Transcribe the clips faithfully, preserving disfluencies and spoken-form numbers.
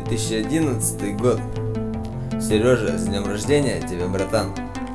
тысячи одиннадцатый год. Сережа, с днем рождения тебе, братан.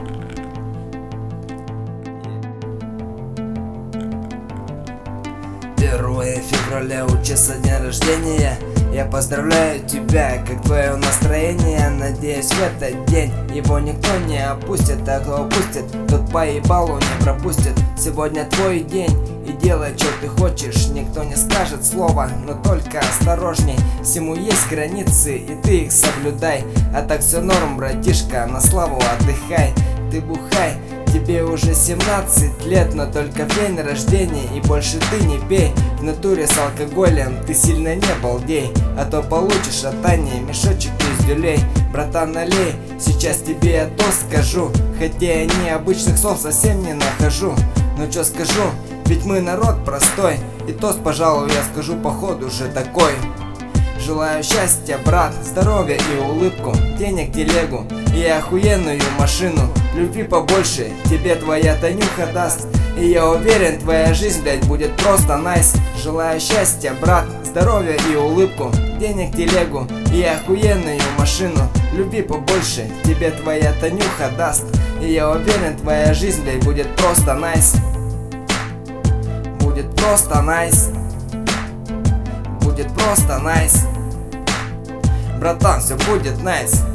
Первое февраля у часа дня рождения. Я поздравляю тебя, как твое настроение. Надеюсь, в этот день его никто не опустит. А кто опустит, тот по ебалу не пропустит. Сегодня твой день, и делай, что ты хочешь. Никто не скажет слова, но только осторожней. Всему есть границы, и ты их соблюдай. А так все норм, братишка, на славу отдыхай. Ты бухай, тебе уже семнадцать лет, но только в день рождения, и больше ты не пей. В натуре с алкоголем ты сильно не балдей, а то получишь от Ани мешочек пиздюлей. Братан, налей, сейчас тебе я тост скажу, хотя я необычных слов совсем не нахожу. Но чё скажу, ведь мы народ простой, и тост, пожалуй, я скажу походу же такой. Желаю счастья, брат, здоровья и улыбку, денег, телегу и охуенную машину. Любви побольше тебе твоя Танюха даст, и я уверен, твоя жизнь, блять, будет просто найс. Желаю счастья, брат, здоровья и улыбку, денег, телегу и охуенную машину. Любви побольше тебе твоя Танюха даст, и я уверен, твоя жизнь, блять, будет просто найс. Будет просто найс. Будет просто найс. Братан, все будет найс.